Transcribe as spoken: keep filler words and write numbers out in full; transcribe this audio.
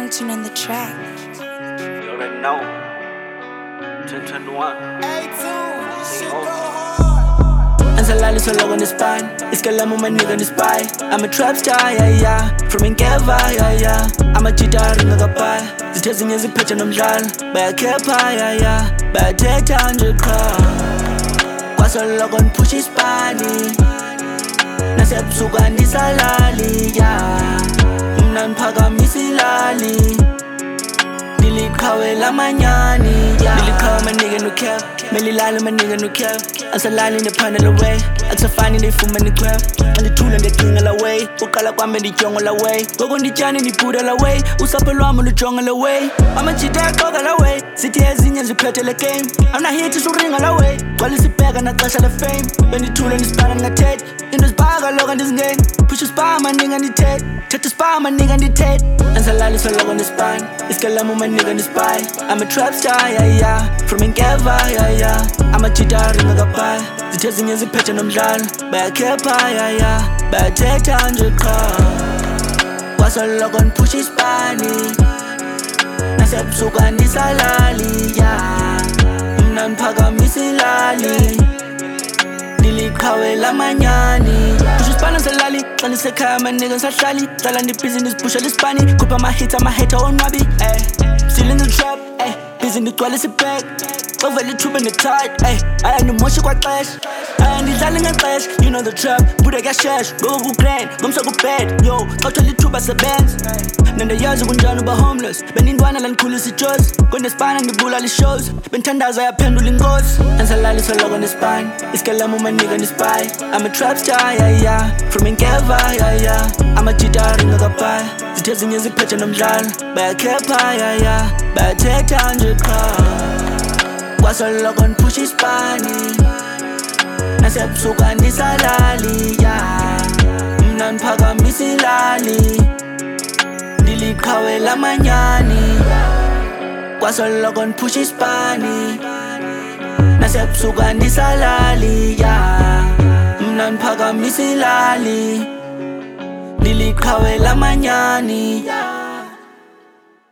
Youngtune on the track. You already know. ten twenty-one. Ansalali solo on the spine. Iskalamu my nigga on the spy. I'm a trap star, yeah, yeah. From Ingeva, yeah, yeah. I'm a cheetah ring of a pie. Zitezing is a pitch on them jal. By a kepa, yeah, yeah. By a dead hundred car. Kwaso logon push his spine. Nasepsuka ndisalali, yeah. Mna mphakamisi lali. Niliqhawe lamanyani, yeah. Niliqhawe my nigga no cap. Melilali my nigga no cap. Ansalali nephana away. Akusafani ndifuma nikrap. Andithula ndecinga la way. Uqala kwami ndijonga la way. Ngoko nditshane ndibhuda la way. Usapho lwami lujonga la way. Amajita aqoka la way. Sithi ezinye ziphethe le game. I'm not here to suringa la way. Gcwala isibheka naxesha le fame. Bendithula ndisibhaka ngingathethe. Into sibhaka loka ndizingeni. Push isibhaka my nigga ndithethe. Thatha isibhaka my nigga ndithethe. Ansalali solo on the spine. Iskalamu my nigga on the spy. I'm a trap star, yeah, yeah. From Ingeva, yeah, yeah. I'm a cheetah ring of a pie. Zitezing is a pitch on them jal. By a kepa, yeah, yeah. By a dead hundred car. Kwaso logon push his spine. Nasepsuka ndisalali, yeah. Mna mphakamisi lali. Niliqhawe lamanyani. Push his spine ansalali. Xa ndisekhaya my nigga ngisahlali. Cala ndi-business pusha lispani. Khupha my hits ama-hater onwabi, eh. Still in the trap, eh. Busy ndigcwalisa ibag. Ovela ithuba ne-tight, ay. Aya ndimoshi kwaxesha. Aya ndidlala ngexesha. You know the trap, buda kuyashesha. Ngoko ku-grand, ngomso ku-bad. Yo, xa uthola ithuba sebenza. Nendayazi kunjani uba homeless. Benindwana la ndikhulisa ijozi. Kondespana ndibulala i-shows. Bendithandaza yaphendula inkosi. Ansalali solo on the spine. Iskalamu my nigga on the spy. I'm a trap star, yeah, yeah. From Ingeva, yeah, yeah. I'm a cheetah ring of a pie. Zitezing ziphethe nomdlalo. By a kepa, yeah, yeah. By a dead hundred car. Kwaso logon push his spine. Nasepsuka ndisalali, yeah. Mna mphakamisi lali. Niliqhawe lamanyani. Kwaso logon push his spine. Nasepsuka ndisalali, yeah. Mna mphakamisi lali. Niliqhawe lamanyani.